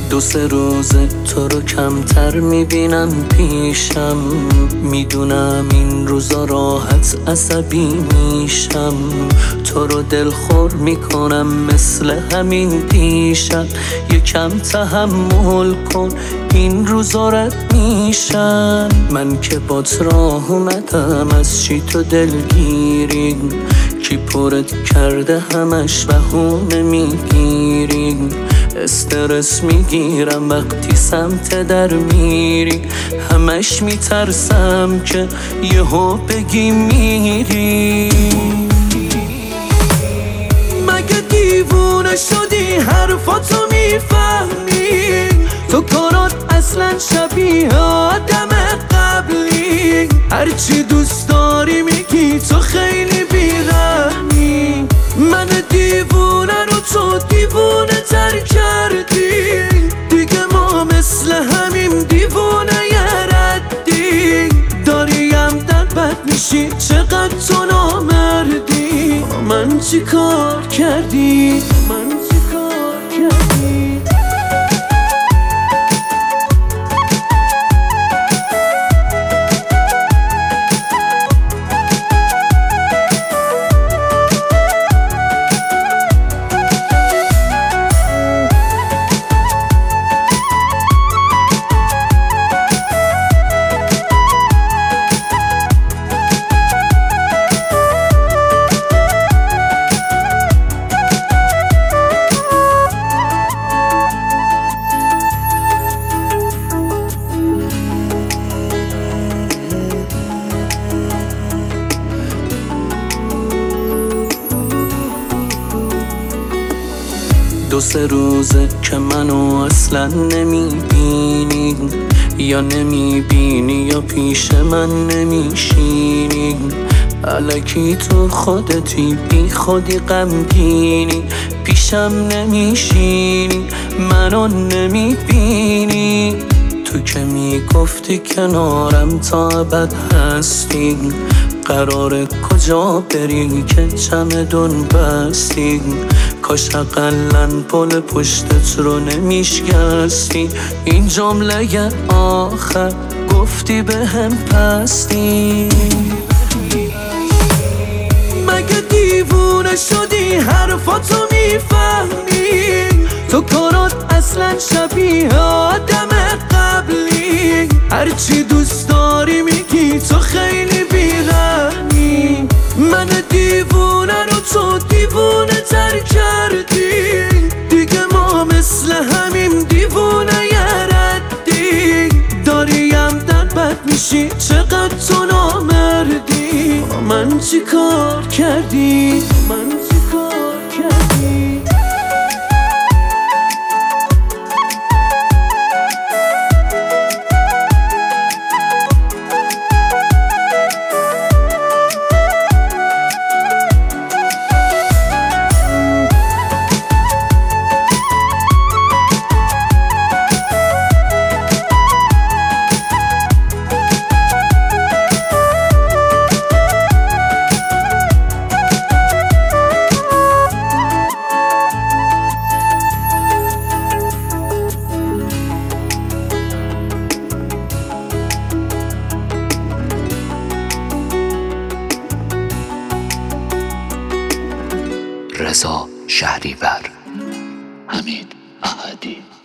دو سه روزه تو رو کمتر میبینم پیشم، میدونم این روزا راحت عصبی میشم، تو رو دلخور میکنم مثل همین دیشب، یکم تحمل کن این روزا رد میشم. من که بات راه اومدم از چی تو دلگیری، کی پرت کرده همش بهونه میگیری، استرس میگیرم وقتی سمت در میری، همش میترسم که یهو بگی میری. مگه دیوونه شدی حرفاتو میفهمی؟ تو کارات اصلا شبیه آدم قبلی، هرچی دوست داری میگی تو خیلی بی‌رحمی. من دیوونه رو تو دیوونه تر کردی، دیگه ما مثل همیم دیوونه یه ردی، داریم در بد میشی چقدر تو نامردی. من چی کار کردی؟ من چی کار کردی؟ دو سه روزه که منو اصلا نمیبینی، یا نمیبینی یا پیش من نمیشینی، الکی تو خودتی بی خودی غمگینی، پیشم نمیشینی منو نمیبینی. تو که میگفتی کنارم تا ابد هستی، قراره کجا بری که چمدون بستی؟ کاش اقلن پل پشتت رو نمیشکستی، این جمله آخر گفتی بهم پستی. مگه دیوونه شدی حرفاتو میفهمی؟ تو کارات اصلا شبیه آدم قبلی، هرچی دوست داری میگی تو خیلی بی‌رحمی. من دیوونه رو تو دیوونه تر کردی، دیگه ما مثل همیم دیوونه یه ردی، داریم در بد میشی چقدر تو نامردی. من چی کار کردی؟ من چی کار کردی؟ رضا شهریور، حمید احدی.